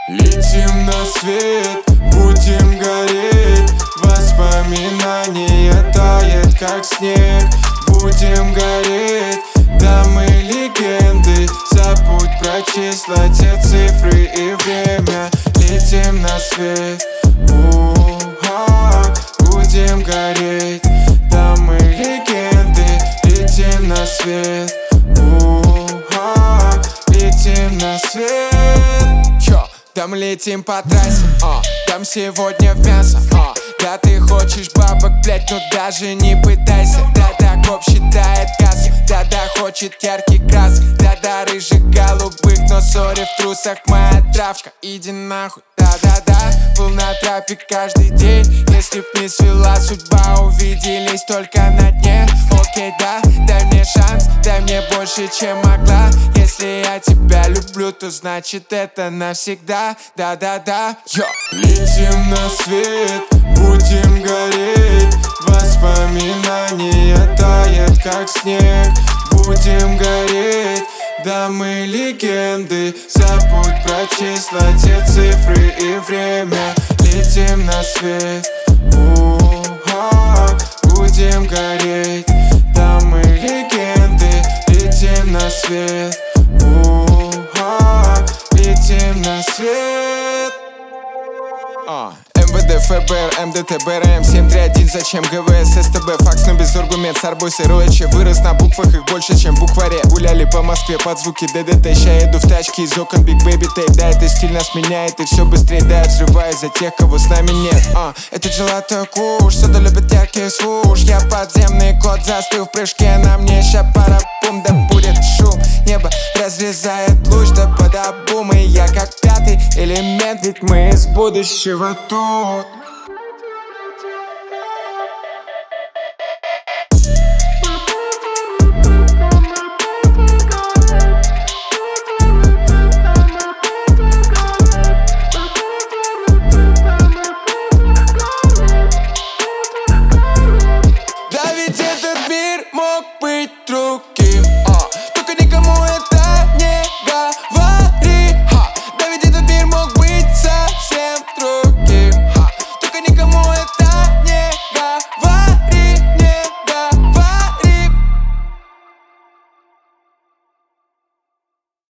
Летим на свет, будем гореть. Воспоминания тает, как снег. Будем гореть, да мы легенды. Забудь про числа, те цифры и время. Летим на свет, будем гореть, да мы легенды. Летим на свет, летим на свет. Чё? Да мы летим по трассе, там сегодня в мясо, да ты хочешь бабок, блять, ну даже не пытайся. Да-да, коп считает кассу, да-да, хочет яркий красок, да-да, рыжих голубых, но сори в трусах моя травка. Иди нахуй, да-да-да, был на трапе каждый день. Если б не свела судьба, увиделись только на дне. Окей, да, дай мне шанс, дай мне больше, чем могла. Если я тебя люблю, то значит это навсегда. Да-да-да, йо. Летим на свет, будем гореть. Воспоминания тает, как снег. Будем гореть, да мы легенды. Забудь про числа, те цифры и время. Летим на свет, будем гореть, да мы легенды. Летим на свет, летим на свет. МВД, ФБР, МДТ, БРМ 731, зачем ГВС, СТБ, факс, но без аргумент, с арбуз и РОЧ. Вырос на буквах, их больше, чем в букваре. Гуляли по Москве под звуки ДДТ. Ща еду в тачке из окон Big Baby Tape. Да, это стиль нас меняет, и все быстрее, да, взрываюсь за тех, кого с нами нет. Это джелато куш, сода любит яркий свуш. Я подземный кот, застыл в прыжке, на мне ща пара-пум, да будет шум. Небо разрезает луч, да под обум, и я как пятый элемент, ведь мы из будущего тут.